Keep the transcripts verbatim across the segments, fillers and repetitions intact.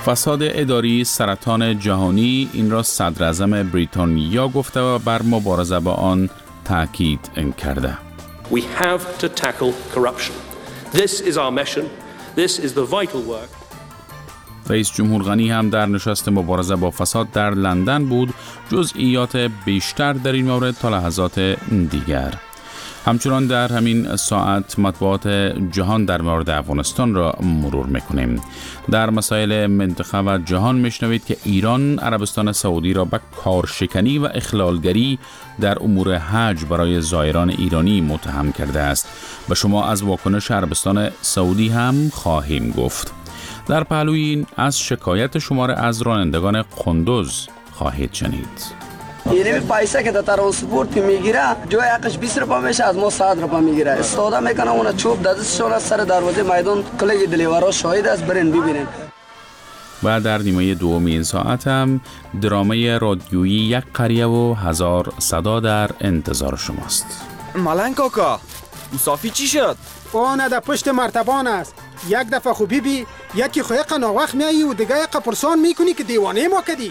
فساد اداری سرطان جهانی، این را صدراعظم بریتانیا گفته و بر مبارزه با آن تاکید کرده. We have to tackle corruption. This is our mission. This is the vital work. رئیس جمهور غنی هم در نشست مبارزه با فساد در لندن بود. جزئیات بیشتر در این مورد تا لحظات دیگر. همچنان در همین ساعت مطبوعات جهان در مورد افغانستان را مرور میکنیم. در مسائل منطقه و جهان میشنوید که ایران عربستان سعودی را به کارشکنی و اخلالگری در امور حج برای زائران ایرانی متهم کرده است. به شما از واکنش عربستان سعودی هم خواهیم گفت. در پهلوی این از شکایت شماره از رانندگان قندوز خواهید شنید. یعنی پیسه که در ترانسپورت میگیره جای حقش بیست روپا میشه، از ما صد روپا میگیره. استاده میکنه اون چوب دستشون از سر دروازه میدان کلیگ دلیورا شاهد است، برین ببینین. و در نیمه دوم این ساعت هم درامه رادیویی یک قریه و هزار صدا در انتظار شماست. ملنگ کاکا صافی چی شد؟ اون در پشت مرتبان است. یک دفعه خوبی بی یکی خویق ناوخت میایی و دیگه یک پرسان میکنی که دیوانه ما کدی.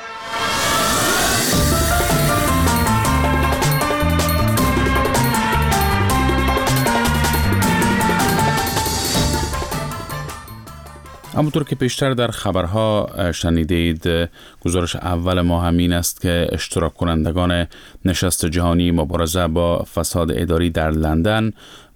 همونطور که پیشتر در خبرها شنیدید، گزارش اول ما همین است که اشتراک کنندگان نشست جهانی مبارزه با فساد اداری در لندن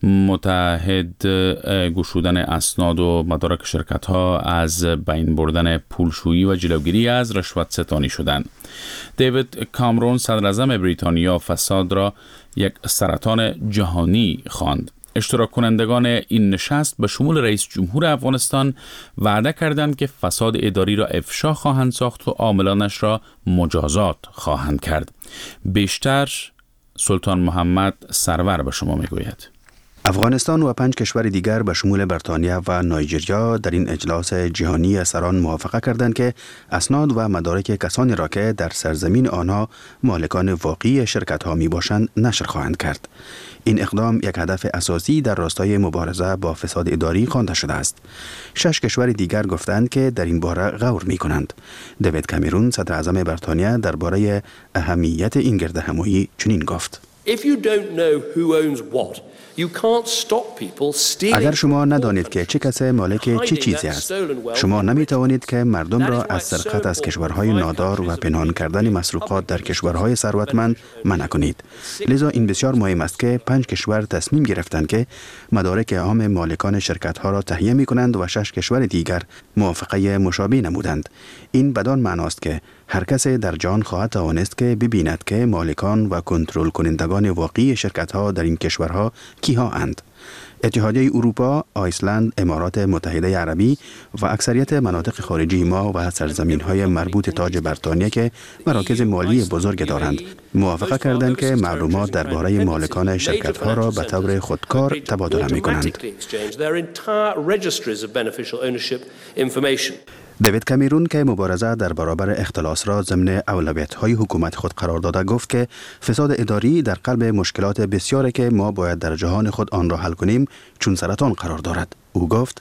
متحد گشودن اسناد و مدارک شرکت ها از بین بردن پولشویی و جلوگیری از رشوت ستانی شدند. دیوید کامرون صدراعظم بریتانیا فساد را یک سرطان جهانی خواند. اشتراک کنندگان این نشست به شمول رئیس جمهور افغانستان وعده کردند که فساد اداری را افشا خواهند ساخت و عاملانش را مجازات خواهند کرد. بیشتر سلطان محمد سرور به شما میگوید. افغانستان و پنج کشور دیگر به شمول بریتانیا و نایجریا در این اجلاس جهانی سران موافقه کردند که اسناد و مدارک کسانی را که در سرزمین آنها مالکان واقعی شرکت ها می باشند نشر خواهند کرد. این اقدام یک هدف اساسی در راستای مبارزه با فساد اداری خوانده شده است. شش کشور دیگر گفتند که در این باره غور می کنند. دیوید کامرون صدراعظم بریتانیا درباره اهمیت این گردهمایی چنین گفت: If you don't know who owns what, you can't stop people stealing. اگر شما ندانید که چه کسی مالک چه چیزی است، شما نمی توانید که مردم را از سرقت از کشورهای نادار و پنهان کردن مسروقات در کشورهای ثروتمند منع کنید. لذا این بسیار مهم است که پنج کشور تصمیم گرفتند که مدارک عام مالکان شرکت ها را تهیه می کنند و شش کشور دیگر موافقه مشابه نمودند. این بدان معناست که هر کسی در جهان خواهد توانست که ببیند که مالکان و کنترل کنندگان واقعی شرکت ها در این کشورها کیها اند. اتحادیه اروپا، آیسلند، امارات متحده عربی و اکثریت مناطق خارجی ما و سرزمین های مربوط تاج بریتانیا که مراکز مالی بزرگ دارند موافقه کردند که معلومات درباره مالکان شرکت ها را به طور خودکار تبادله می کنند. دیوید کامرون که مبارزه در برابر اختلاس را ضمن اولویت‌های حکومت خود قرار داده گفت که فساد اداری در قلب مشکلات بسیاری که ما باید در جهان خود آن را حل کنیم چون سرطان قرار دارد. او گفت: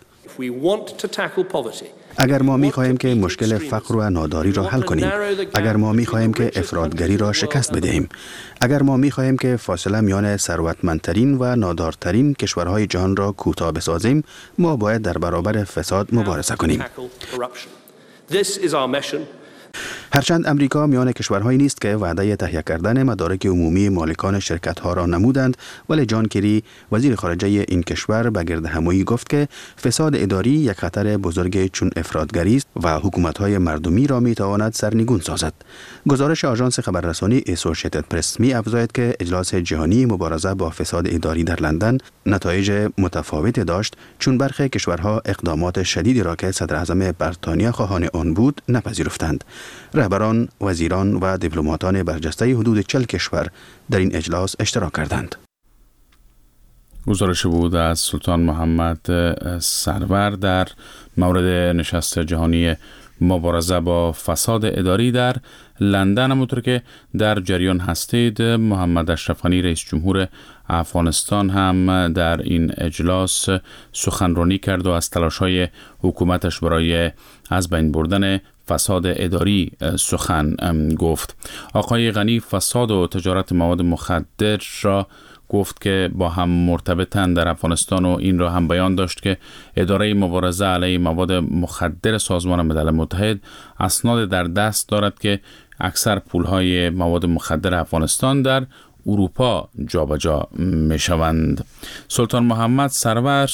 اگر ما می خواهیم که مشکل فقر و ناداری را حل کنیم، اگر ما می خواهیم که افراطگری را شکست بدهیم، اگر ما می خواهیم که فاصله میان ثروتمندترین و نادارترین کشورهای جهان را کوتاه بسازیم، ما باید در برابر فساد مبارزه کنیم. هرچند امریکا میان کشورهایی نیست که وعده تهیه کردن مدارک عمومی مالکان شرکت‌ها را نمودند، ولی جان کری وزیر خارجه این کشور به گردهمایی گفت که فساد اداری یک خطر بزرگ چون افراطگری است و حکومت‌های مردمی را می‌تواند سرنگون سازد. گزارش آژانس خبررسانی اسوسییتد پرس می‌افزاید که اجلاس جهانی مبارزه با فساد اداری در لندن نتایج متفاوتی داشت، چون برخی کشورها اقدامات شدیدی را که صدراعظم بریتانیا خواهان آن بود نپذیرفتند. رهبران، وزیران و دیپلماتان برجسته حدود چهل کشور در این اجلاس اشتراک کردند. گزارش بود از سلطان محمد سرور در مورد نشست جهانی مبارزه با فساد اداری در لندن. همونطور که در جریان هستید، محمد اشرف غنی رئیس جمهور افغانستان هم در این اجلاس سخنرانی کرد و از تلاش‌های حکومتش برای از بین بردن فساد اداری سخن گفت. آقای غنی فساد و تجارت مواد مخدر را گفت که با هم مرتبطن در افغانستان و این را هم بیان داشت که اداره مبارزه علیه مواد مخدر سازمان ملل متحد اسناد در دست دارد که اکثر پولهای مواد مخدر افغانستان در اروپا جابجا می شوند. سلطان محمد سرور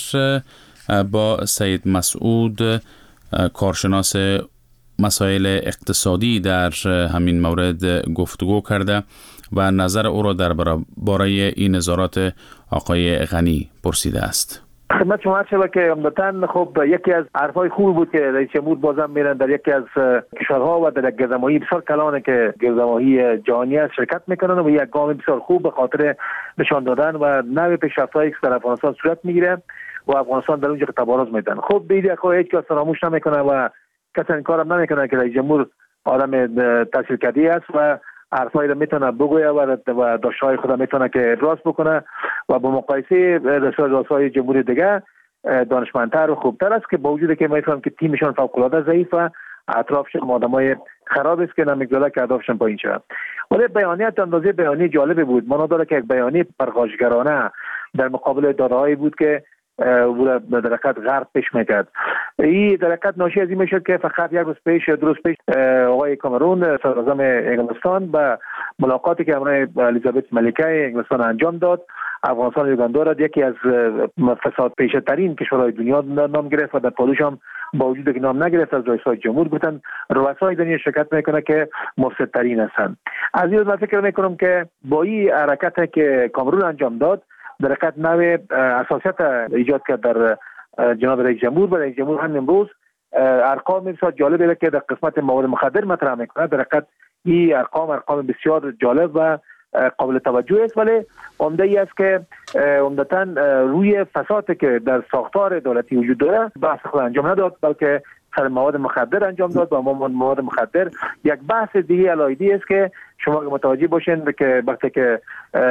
با سید مسعود کارشناس مسائل اقتصادی در همین مورد گفتگو کرده و نظر او را درباره این نظارات آقای غنی پرسیده است. خدمت شما عرض شود که عمدتاً خب یکی از حرفای خوب بود که رئیس جمهور بازم میرن در یکی از کشورها و در یک گردهمایی بسیار کلانه که گردهمایی جهانی است شرکت میکنن و یک گام بسیار خوب به خاطر نشان دادن و نوع پیشرفت‌هایی که در افغانستان صورت میگیره و افغانستان در اونجا تبارز میدن. خب بیدی خب هیچ کس فراموش نمیکنه و کسی انکارم نمیکنه که رئیس جمهور آدم تحصیل کرده است و حرفایی را میتونه بگویه و داشته‌های خود میتونه که ابراز بکنه و با مقایسه رئیس‌های جمهور دیگه دانشمندتر و خوبتر است که با وجودی که میفهمم که تیمشون فوق‌العاده ضعیف و اطرافشون آدمای خراب است که نمیگذاره که اهدافشون پایین شه. ولی بیانیه اندازه بیانیه جالبی بود. مانا داره که یک بیانیه پرخاشگرانه در مقابل داده‌هایی بود که و در حقیقت غرب پیش میکرد. این در حقیقت ناشی از این میشد که فقط یک روز پیش دو روز پیش آقای کامرون صدراعظم انگلستان به ملاقاتی که امروز الیزابت ملکه انگلستان انجام داد، افغانستان و یوگاندا را یکی از فساد پیشه ترین کشورهای دنیا نام گرفت و در پادوش هم با وجود که نام نگرفت از رئیس‌های جمهور گفتن رؤسای دنیا شرکت میکنه که مفسدترین هستند. از این من فکر میکنم که با این حرکت که کامرون انجام داد در حقیقت نوع اساسیت ایجاد کرد در جناب رئیس جمهور و رئیس جمهور هم امروز ارقام بسیار جالبه که در قسمت مواد مخدر مطرح میکنه. در حقیقت این ارقام ارقام بسیار جالب و قابل توجه است، ولی عمده ای است که عمدتاً روی فسادی که در ساختار دولتی وجود داره بحث خود انجام نداد، بلکه سر مواد مخدر انجام داد. و مواد مخدر یک بحث دیگه علایدی است که شما متوجه باشین که وقتی که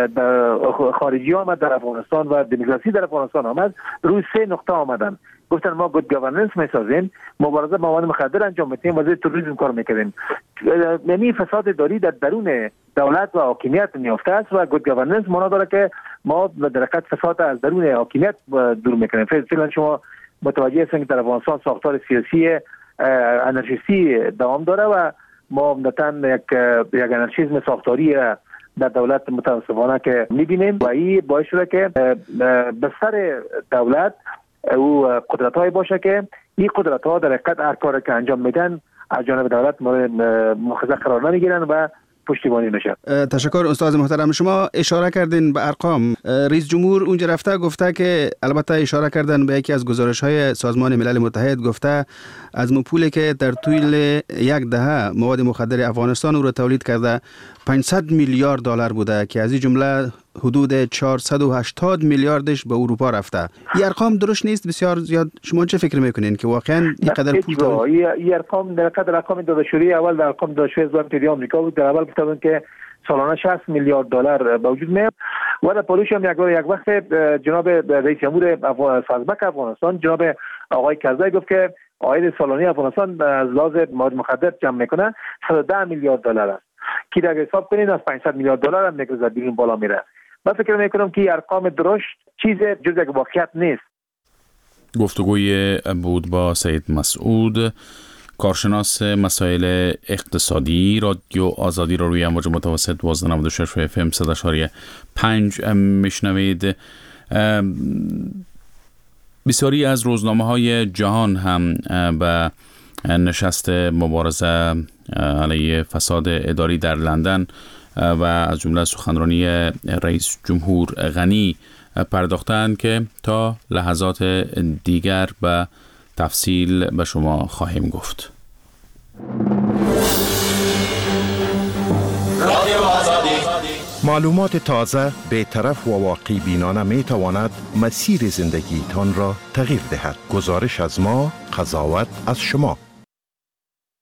خارجی آمد در افغانستان و دموکراسی در افغانستان آمد، روی سه نقطه آمدن. گفتن ما گود گاورننس میسازیم، مبارزه با مواد مخدر انجام میدیم، وزیر توریسم کار میکنیم. یعنی فساد داری در درون دولت و حاکمیت نیافته است و گود گاورننس معنا داره که ما در حقیقت فساد از درون حاکمیت دور میکنیم. فعلا شما متوجه هستین که در افغانستان ساختار سیاسی انارشیستی دوام داره و ما عمدتاً یک یک انارشیسم ساختاری در دولت متاسفانه که میبینیم و این باعث شده که به سر دولت او قدرت‌های باشه که این قدرت‌ها در حقیقت هر کاری که انجام میدن از جانب دولت مورد مؤاخذه قرار نمیگیرن و پشتیبانی نشه. تشکر استاد محترم. شما اشاره کردین به ارقام. رئیس جمهور اونجا رفته گفته که البته اشاره کردن به یکی از گزارش‌های سازمان ملل متحد، گفته از پولی که در طول یک دهه مواد مخدر افغانستان او را تولید کرده پانصد میلیارد دلار بوده که از این جمله حدود چهارصد و هشتاد میلیاردش به اروپا رفته. این ارقام درست نیست؟ بسیار زیاد. شما چه فکر میکنین که واقعا این قدر پول داره؟ این ارقام در قدر ارقام داده شده اول در ارقام داده شده از بانک آمریکا بود. در اول گفتن که سالانه شصت میلیارد دلار به وجود میاد و در پادوش هم یک یک وقت جناب رئیس جمهور سازبک افغانستان جناب آقای کرزی گفت که عاید سالانه افغانستان از لحاظ مواد مخدر جمع میکنه صد و ده میلیارد دلار است که اگه حساب کنید از پانصد میلیارد دلار هم میگذره بیرون بالا میره. من فکر میکنم که ارقام درشت چیز جز یک واقعیت نیست. گفتگوی بود با سید مسعود، کارشناس مسائل اقتصادی. رادیو آزادی را روی امواج متوسط دوازده نود و شش اف ام صد و شش پنج میشنوید. بسیاری از روزنامه‌های جهان هم به نشست مبارزه علیه فساد اداری در لندن و از جمله سخنرانی رئیس جمهور غنی پرداختند که تا لحظات دیگر به تفصیل به شما خواهیم گفت. معلومات تازه، بی‌طرف و واقعی بینانه می تواند مسیر زندگی تان را تغییر دهد. گزارش از ما، قضاوت از شما.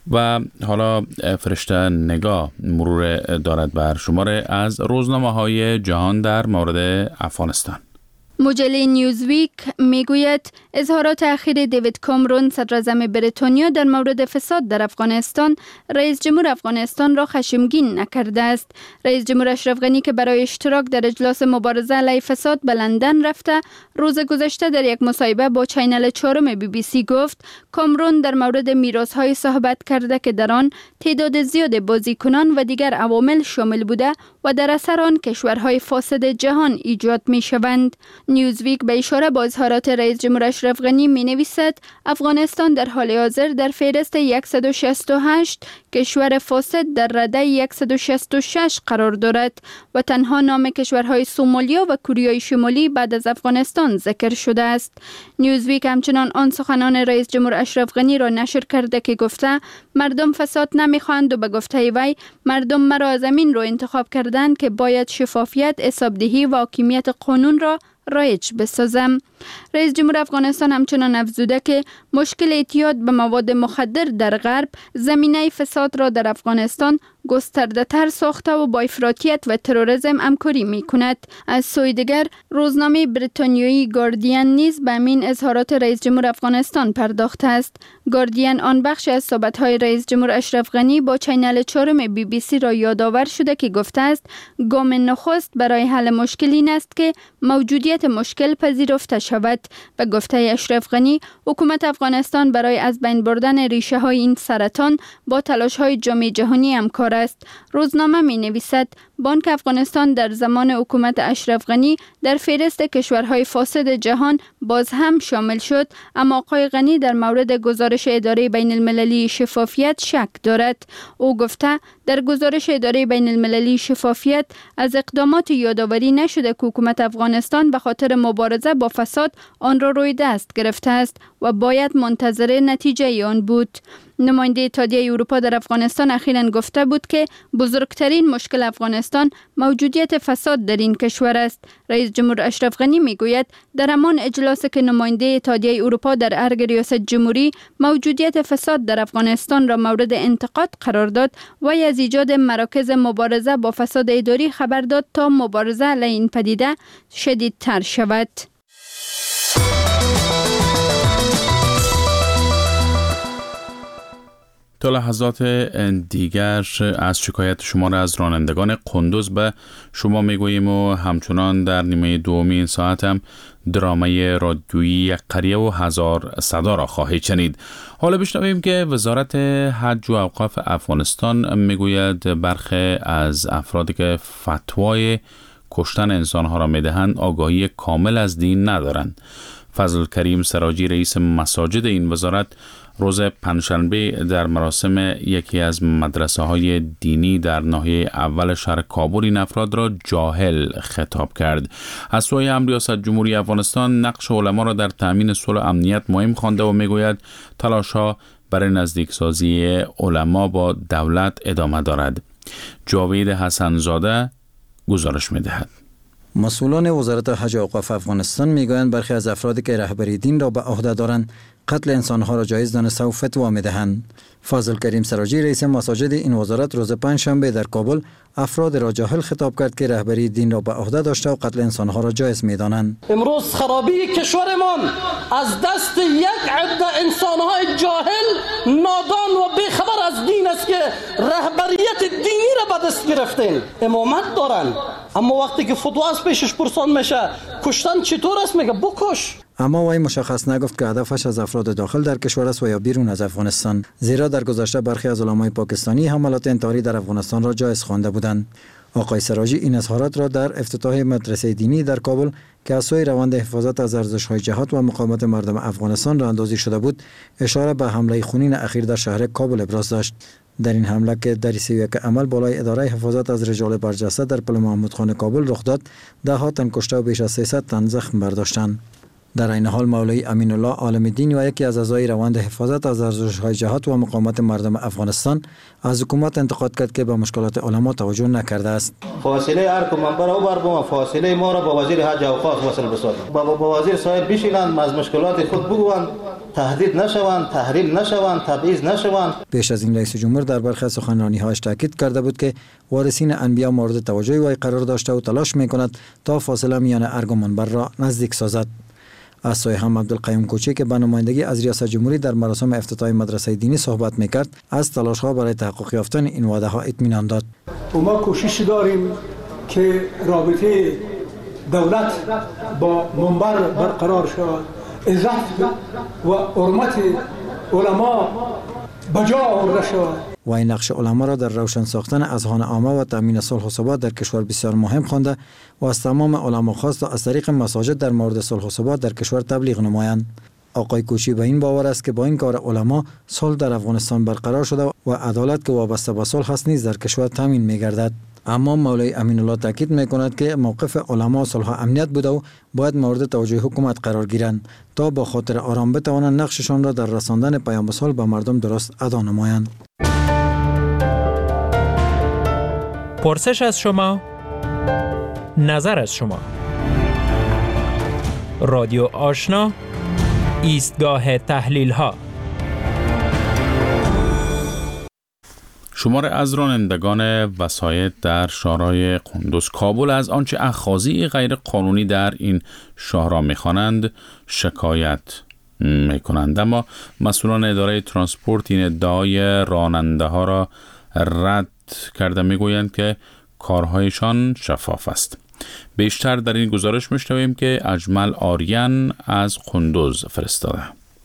و حالا فرشته نگاه مرور دارد بر شماره از روزنامه های جهان در مورد افغانستان. مجله نیوزویک میگوید اظهارات اخیر دیوید کامرون صدر اعظم بریتانیا در مورد فساد در افغانستان رئیس جمهور افغانستان را خشمگین نکرده است. رئیس جمهور اشرف غنی که برای اشتراک در اجلاس مبارزه علیه فساد به لندن رفته، روز گذشته در یک مصاحبه با چینل چهارم بی بی سی گفت کامرون در مورد میراث‌های صحبت کرده که در آن تعداد زیاد بازیکنان و دیگر عوامل شامل بوده و در اثر آن کشورهای فاسد جهان ایجاد می‌شوند. نیوزویک به اشاره با اظهارات رئیس جمهور اشرف غنی می نویسد افغانستان در حال حاضر در فهرست صد و شصت و هشت کشور فاسد در رده صد و شصت و شش قرار دارد و تنها نام کشورهای سومالیا و کوریای شمالی بعد از افغانستان ذکر شده است. نیوزویک همچنان آن سخنان رئیس جمهور اشرف غنی را نشر کرده که گفته مردم فساد نمیخواند و به گفته وی مردم مرا از امین رو انتخاب کردند که باید شفافیت، حسابدهی و حاکمیت قانون را رایج بسازم. رئیس جمهور افغانستان همچنان افزوده که مشکل اعتیاد به مواد مخدر در غرب زمینه فساد را در افغانستان گسترده تر ساخته و با افراطیت و تروریسم همکاری می کند. از سوی دیگر روزنامه بریتانیایی گاردین نیز به همین اظهارات رئیس جمهور افغانستان پرداخته است. گاردین آن بخش از صحبت‌های رئیس جمهور اشرف غنی با چینل چهارم بی بی سی را یادآور شده که گفته است گام نخست برای حل مشکل این است که موجودیت مشکل پذیرفته شود. به گفته اشرف غنی حکومت افغانستان برای از بین بردن ریشه های این سرطان با تلاش های جامعه جهانی همکار است. روزنامه می نویسد بانک افغانستان در زمان حکومت اشرف غنی در فهرست کشورهای فاسد جهان باز هم شامل شد، اما آقای غنی در مورد گزارش اداره بین المللی شفافیت شک دارد. او گفته در گزارش اداره بین المللی شفافیت از اقدامات یادآوری نشده که حکومت افغانستان به خاطر مبارزه با فساد آن را روی دست گرفته است و باید منتظر نتیجه آن بود. نماینده اتحادیه اروپا در افغانستان اخیراً گفته بود که بزرگترین مشکل افغانستان موجودیت فساد در این کشور است. رئیس جمهور اشرف غنی میگوید در همان اجلاسی که نماینده اتحادیه اروپا در ارگ ریاست جمهوری موجودیت فساد در افغانستان را مورد انتقاد قرار داد و از ایجاد مراکز مبارزه با فساد اداری خبر داد تا مبارزه علیه این پدیده شدیدتر شود. تا لحظات دیگر از شکایت شما را از رانندگان قندوز به شما میگوییم و همچنان در نیمه دومی این ساعت هم درامه رادیویی قریه و هزار صدا را خواهید شنید. حالا بشنویم که وزارت حج و اوقاف افغانستان میگوید برخی از افرادی که فتوای کشتن انسانها را میدهند آگاهی کامل از دین ندارند. فضل کریم سراجی رئیس مساجد این وزارت روز پنجشنبه در مراسم یکی از مدرسه های دینی در ناحیه اول شهر کابل این افراد را جاهل خطاب کرد. از سوی هم ریاست جمهوری افغانستان نقش علما را در تأمین صلح و امنیت مهم خوانده و میگوید تلاش‌ها برای نزدیکسازی علما با دولت ادامه دارد. جاوید حسنزاده گزارش می‌دهد. مسئولان وزارت حج و اوقاف افغانستان میگویند برخی از افرادی که رهبری دین را به عهده دارند قتل انسانها را جایز دانسته و فتوا میدهند. فضل کریم سراجی رئیس مساجد این وزارت روز پنجشنبه در کابل افراد را جاهل خطاب کرد که رهبری دین را به عهده داشته و قتل انسانها را جایز میدانند. امروز خرابی کشورمان از دست یک عده انسانهای جاهل، نادان و بیخبر از دین است که رهبریت دینی را به دست گرفتند. امامت دارند اما وقتی که فتوا از پیشش پرسان میشه کشتن چطور است میگه بکش. اما وی مشخص نگفت که هدفش از افراد داخل در کشور است و یا بیرون از افغانستان، زیرا در گذشته برخی از علمای پاکستانی حملات انتحاری در افغانستان را جایز خوانده بودند. آقای سراجی این اظهارات را در افتتاح مدرسه دینی در کابل که از سوی روند حفاظت از ارزش‌های جهاد و مقاومت مردم افغانستان راهاندازی شده بود اشاره به حمله خونین اخیر در شهر کابل ابراز داشت. در این حمله که در سی و یک عمل بالای اداره حفاظت از رجال برجسته در پل محمود خان کابل رخ داد، ده ها تن کشته و بیش از سیصد تن زخم برداشتند. در این حال مولوی امین الله عالم دین و یکی از اعضای روند حفاظت از ارزش‌های جهاد و مقاومت مردم افغانستان از حکومت انتقاد کرد که به مشکلات علما توجه نکرده است. فاصله هر کو منبر او بر با فاصله ما را با وزیر حج و اوقاف وصل بسازید. با با وزیر صاحب بشینند از مشکلات خود بگویند تهدید نشوند، تحریل نشوند، تبعیض نشوند. پیش از این رئیس جمهور در برخی سخنرانی‌هایش تاکید کرده بود که وارثین انبیا مورد توجه وی قرار داشته و تلاش می‌کند تا فاصله میان ارگ و منبر را نزدیک سازد. از سوی هم عبدالقیوم کوچی که به نمایندگی از ریاست جمهوری در مراسم افتتاح مدرسه دینی صحبت می‌کرد، از تلاش‌ها برای تحقق یافتن این وعده‌ها اطمینان داد. ما کوشش داریم که رابطه دولت با منبر برقرار شود، عزت و حرمت علما بجا آورده شود. و این نقش علما را در روشن ساختن اذهان عامه و تامین صلح و ثبات در کشور بسیار مهم خوانده و از تمام علما خواست تا از طریق مساجد در مورد صلح و ثبات در کشور تبلیغ نمایند. آقای کوچی به این باور است که با این کار علما صلح در افغانستان برقرار شده و عدالت که وابسته به صلح است نیز در کشور تامین می‌گردد. اما مولوی امین الله تاکید می‌کند که موقف علما صلح و امنیت بوده و باید مورد توجه حکومت قرار گیرند تا با خاطر آرام بتوانند نقششان را در رساندن پیام صلح به مردم درست ادا نمایند. پرسش از شما، نظر از شما. رادیو آشنا، ایستگاه تحلیل ها. شمار از رانندگان وسایط در شهرهای قندوز کابل از آنچه اخاذی غیر قانونی در این شهرها می‌خوانند شکایت می‌کنند، اما مسئولان اداره ترانسپورت این ادعای راننده ها را رد کرده میگویند که کارهایشان شفاف است. بیشتر در این گزارش میشنویم که اجمل آریان از قندوز فرستاده.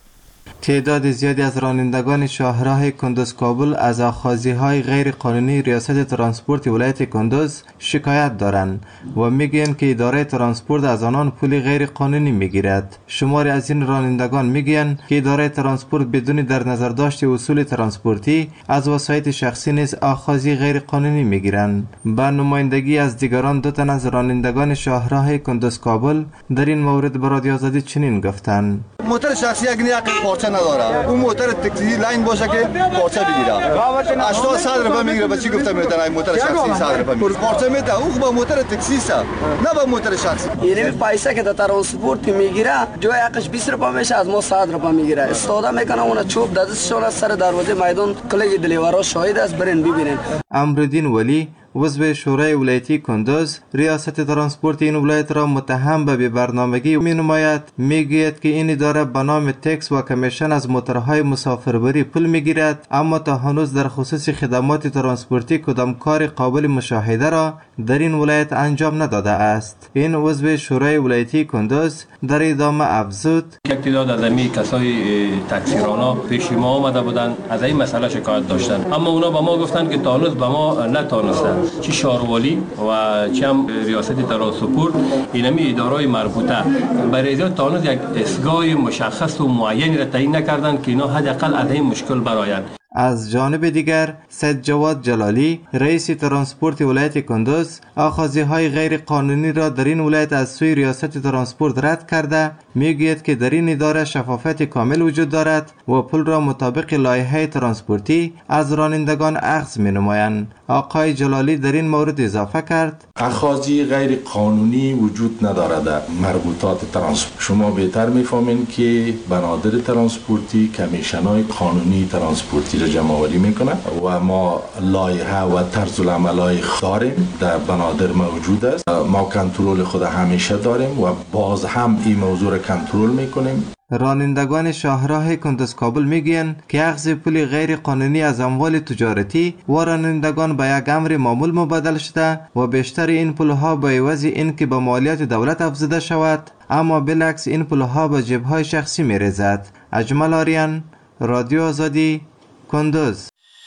تعداد زیادی از رانندگان شاهراه کندوز کابل از آخذی‌های غیر قانونی ریاست ترانسپورت ولایت کندوز شکایت دارند و میگویند که اداره ترانسپورت از آنان پول غیر قانونی میگیرد. شماری از این رانندگان میگویند که اداره ترانسپورت بدون در نظر داشت اصول ترانسپورتی از وسایط شخصی نیز آخذی غیر قانونی میگیرند. با نمایندگی از دیگران دو تن از رانندگان شاهراه کندوز کابل در این مورد به رادیو آزادی چنین گفتند: موتر شخصی اگه پارچه نداره، اون موتر تاکسی لاین باشه که پارچه بگیره. هشتاد صد روپیه میگیره. بچی گفتم میتونه موتر شخصی صد روپیه میگیره. پارچه میده او با موتر تاکسی است، نه با موتر شخصی. یعنی پیسه که در ترانسپورت میگیره جای حقش بیست روپیه میشه، از ما صد روپیه میگیره. استفاده میکنه اون چوب دستشون از سر دروازه میدان کلیگ دلیورا شاهد است، برین ببینین. امرالدین ولی عضو شورای ولایتی کندوز ریاست ترانسپورت این ولایت را متهم به بی‌برنامگی می نماید. میگوید که این اداره به نام تکس و کمیشن از موترهای مسافربری پول میگیرد، اما تا هنوز در خصوص خدمات ترانسپورتی کدام کار قابل مشاهده را در این ولایت انجام نداده است. این عضو شورای ولایتی کندوز در ادامه افزود: یک تعداد از امی کسای تاکسیرانا پیش ما آمده بودند، از این مسئله شکایت داشتند، اما اونا به ما گفتند که تا هنوز به ما نتانستند چی شهروالی و چی هم ریاست ترانسپورت اینمی ادارای مربوطه برای ازاد تا هنوز یک اسگاه مشخص و معین را تعیین نکردند که اینا حداقل از این مشکل برآیند. از جانب دیگر سید جواد جلالی رئیس ترانسپورت ولایت کندوز آخذی‌های غیر قانونی را در این ولایت از سوی ریاست ترانسپورت رد کرده میگوید که در این اداره شفافیت کامل وجود دارد و پول را مطابق لایحه ترانسپورتی از رانندگان اخذ می‌نمایند. آقای جلالی در این مورد اضافه کرد: اخاذی غیر قانونی وجود ندارد در مربوطات ترانسپورت. شما بهتر می‌فهمید که بنادر ترانسپورتی کمیشن‌های قانونی ترانسپورتی را جمع آوری میکنه و ما لایحه و طرز العمل‌های داریم در بنادر موجود است. ما کنترل خود همیشه داریم و باز هم این موضوع را کنترل میکنیم. رانندگان شاهراه کندوز کابل میگویند که اخذ پول غیر قانونی از اموال تجارتی و رانندگان به یک امر معمول مبادل شده و بیشتر این پولها به عوض اینکه به مالیات دولت افزوده شود، اما بالعکس این پولها به جیب‌های شخصی میریزد. اجمل آریان، رادیو آزادی، کندوز.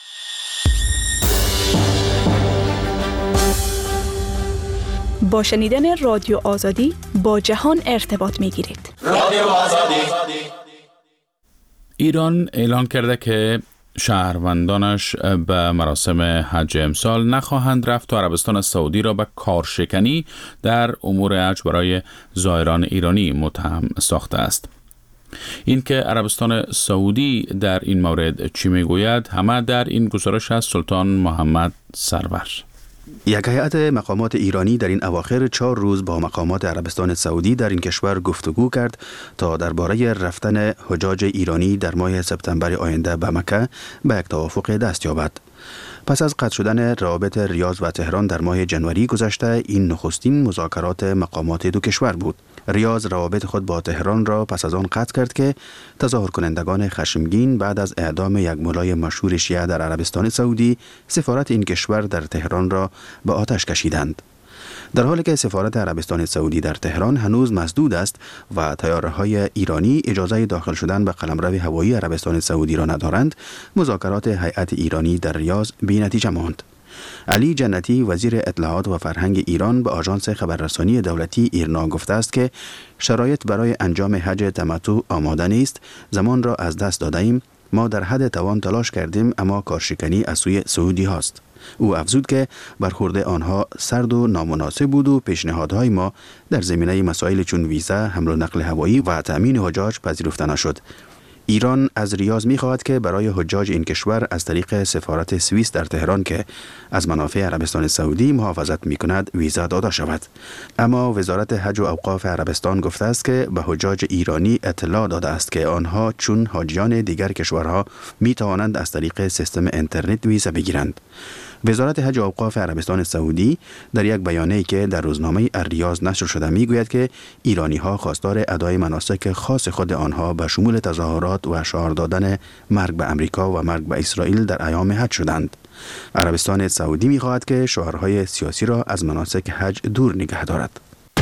با شنیدن رادیو آزادی با جهان ارتباط میگیرید. رادیو آزادی. ایران اعلان کرده که شهروندانش به مراسم حج امسال نخواهند رفت و عربستان سعودی را به کارشکنی در امور حج برای زائران ایرانی متهم ساخته است. این که عربستان سعودی در این مورد چی میگوید همه در این گزارش از سلطان محمد سرور. یک هیئت مقامات ایرانی در این اواخر چهار روز با مقامات عربستان سعودی در این کشور گفتگو کرد تا درباره رفتن حجاج ایرانی در ماه سپتامبر آینده به مکه به یک توافق دست یابد. پس از قطع شدن روابط ریاض و تهران در ماه جنوری گذشته، این نخستین مذاکرات مقامات دو کشور بود. ریاض روابط خود با تهران را پس از آن قطع کرد که تظاهر کنندگان خشمگین بعد از اعدام یک مولای مشهور شیعه در عربستان سعودی سفارت این کشور در تهران را به آتش کشیدند. در حالی که سفارت عربستان سعودی در تهران هنوز مسدود است و طیاره‌های ایرانی اجازه داخل شدن به قلمرو هوایی عربستان سعودی را ندارند، مذاکرات هیئت ایرانی در ریاض بی‌نتیجه ماند. علی جنتی وزیر اطلاعات و فرهنگ ایران به آژانس خبررسانی دولتی ایرنا گفته است که شرایط برای انجام حج تمتع آماده نیست، زمان را از دست داده ایم، ما در حد توان تلاش کردیم اما کارشکنی از سوی سعودی هاست. او افزود که برخورد آنها سرد و نامناسب بود و پیشنهادهای ما در زمینه مسائل چون ویزا، حمل و نقل هوایی و تأمین حجاج پذیرفته نشد. ایران از ریاض می‌خواهد که برای حجاج این کشور از طریق سفارت سوئیس در تهران که از منافع عربستان سعودی محافظت می‌کند ویزا داده شود. اما وزارت حج و اوقاف عربستان گفته است که به حجاج ایرانی اطلاع داده است که آنها چون حاجیان دیگر کشورها می‌توانند از طریق سیستم اینترنت ویزا بگیرند. وزارت حج و اوقاف عربستان سعودی در یک بیانیه‌ای که در روزنامه الریاض نشر شده میگوید که ایرانی‌ها خواستار ادای مناسک خاص خود آنها به شمول تظاهرات و شعار دادن مرگ به امریکا و مرگ به اسرائیل در ایام حج شدند. عربستان سعودی می‌خواهد که شعارهای سیاسی را از مناسک حج دور نگه دارد.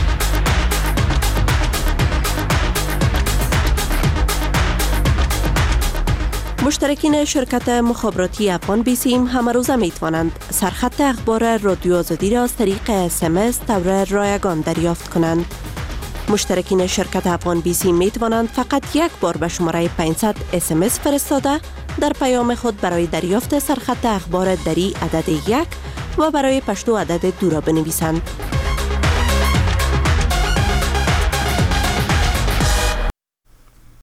مشترکین شرکت مخابراتی افغان بیسیم همه روزه می توانند سرخط اخبار رادیو آزادی را از طریق اس ام اس طور رایگان دریافت کنند. مشترکین شرکت افغان بیسیم می توانند فقط یک بار به شماره پانصد اس ام اس فرستاده در پیام خود برای دریافت سرخط اخبار دری عدد یک و برای پشتو عدد دو را بنویسند.